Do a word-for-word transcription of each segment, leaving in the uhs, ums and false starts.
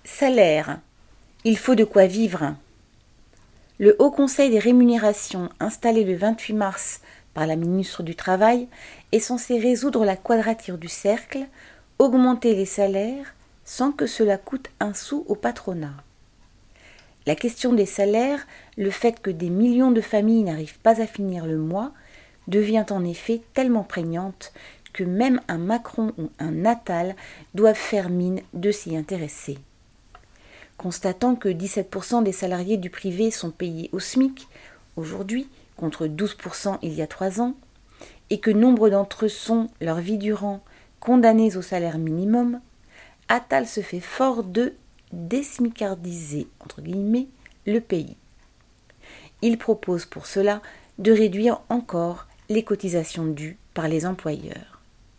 Salaire. Il faut de quoi vivre. Le Haut Conseil des rémunérations, installé le vingt-huit mars par la ministre du Travail, est censé résoudre la quadrature du cercle, augmenter les salaires sans que cela coûte un sou au patronat. La question des salaires, le fait que des millions de familles n'arrivent pas à finir le mois, devient en effet tellement prégnante que même un Macron ou un Attal doivent faire mine de s'y intéresser. Constatant que dix-sept pour cent des salariés du privé sont payés au SMIC aujourd'hui, contre douze pour cent il y a trois ans, et que nombre d'entre eux sont, leur vie durant, condamnés au salaire minimum, Attal se fait fort de désmicardiser, entre guillemets, le pays. Il propose pour cela de réduire encore les cotisations dues par les employeurs.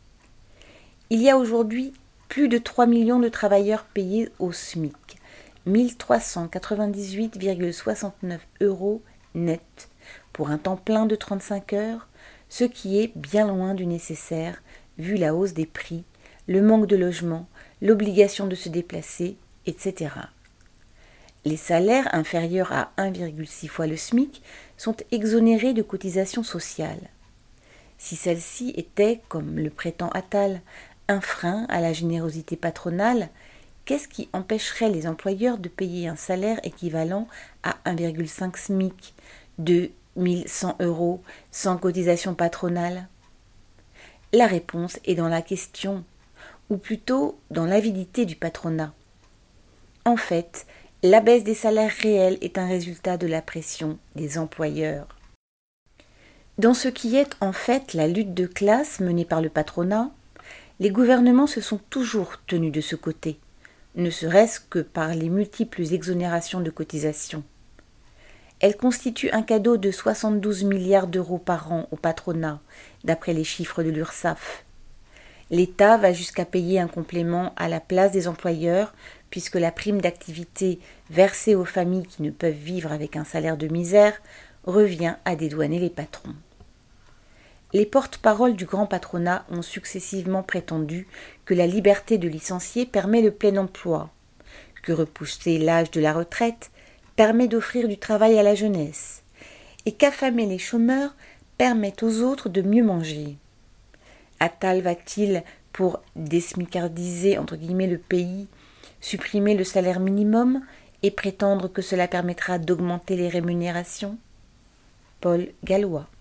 Il y a aujourd'hui plus de trois millions de travailleurs payés au SMIC, mille trois cent quatre-vingt-dix-huit virgule soixante-neuf euros net pour un temps plein de trente-cinq heures, ce qui est bien loin du nécessaire vu la hausse des prix, le manque de logement, l'obligation de se déplacer, et cetera. Les salaires inférieurs à un virgule six fois le SMIC sont exonérés de cotisations sociales. Si celle-ci était, comme le prétend Attal, un frein à la générosité patronale, qu'est-ce qui empêcherait les employeurs de payer un salaire équivalent à un virgule cinq SMIC de mille cent euros sans cotisation patronale ? La réponse est dans la question, ou plutôt dans l'avidité du patronat. En fait, la baisse des salaires réels est un résultat de la pression des employeurs. Dans ce qui est en fait la lutte de classe menée par le patronat, les gouvernements se sont toujours tenus de ce côté, ne serait-ce que par les multiples exonérations de cotisations. Elles constituent un cadeau de soixante-douze milliards d'euros par an au patronat, d'après les chiffres de l'URSSAF. L'État va jusqu'à payer un complément à la place des employeurs, puisque la prime d'activité versée aux familles qui ne peuvent vivre avec un salaire de misère revient à dédouaner les patrons. Les porte-paroles du grand patronat ont successivement prétendu que la liberté de licencier permet le plein emploi, que repousser l'âge de la retraite permet d'offrir du travail à la jeunesse, et qu'affamer les chômeurs permet aux autres de mieux manger. Attal va-t-il, pour désmicardiser entre guillemets le pays, supprimer le salaire minimum et prétendre que cela permettra d'augmenter les rémunérations ? Paul Gallois.